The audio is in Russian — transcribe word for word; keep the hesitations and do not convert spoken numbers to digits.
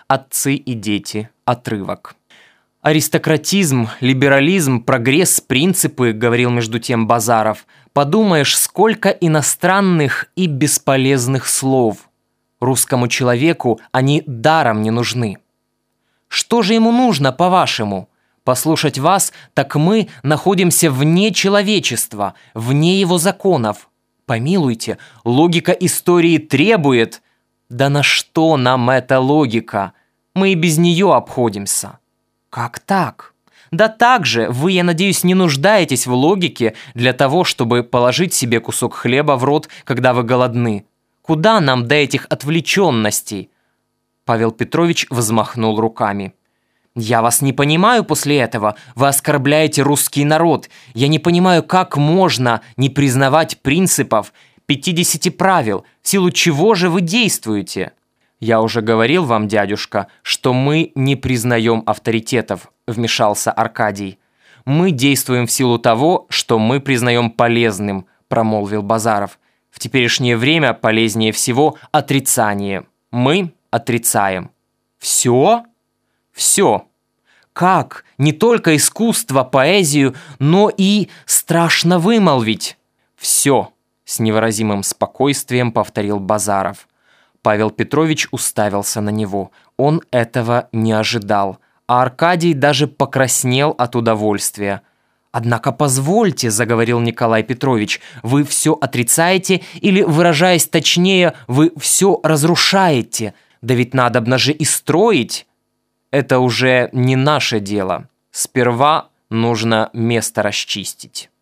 Отцы и дети. Отрывок. «Аристократизм, либерализм, прогресс, принципы», — говорил между тем Базаров. «Подумаешь, сколько иностранных и бесполезных слов. Русскому человеку они даром не нужны. Что же ему нужно, по-вашему? Послушать вас, так мы находимся вне человечества, вне его законов. Помилуйте, логика истории требует. Да на что нам эта логика? Мы и без нее обходимся». «Как так?» «Да так же, вы, я надеюсь, не нуждаетесь в логике для того, чтобы положить себе кусок хлеба в рот, когда вы голодны. Куда нам до этих отвлеченностей?» Павел Петрович взмахнул руками. «Я вас не понимаю после этого. Вы оскорбляете русский народ. Я не понимаю, как можно не признавать принципов, пятидесяти правил, в силу чего же вы действуете?» «Я уже говорил вам, дядюшка, что мы не признаем авторитетов», — вмешался Аркадий. «Мы действуем в силу того, что мы признаем полезным», — промолвил Базаров. «В теперешнее время полезнее всего отрицание. Мы отрицаем». «Все?» «Все. Как? Не только искусство, поэзию, но и страшно вымолвить». «Все», — с невыразимым спокойствием повторил Базаров. Павел Петрович уставился на него. Он этого не ожидал, а Аркадий даже покраснел от удовольствия. «Однако позвольте», — заговорил Николай Петрович, «вы все отрицаете или, выражаясь точнее, вы все разрушаете? Да ведь надобно же и строить». «Это уже не наше дело. Сперва нужно место расчистить».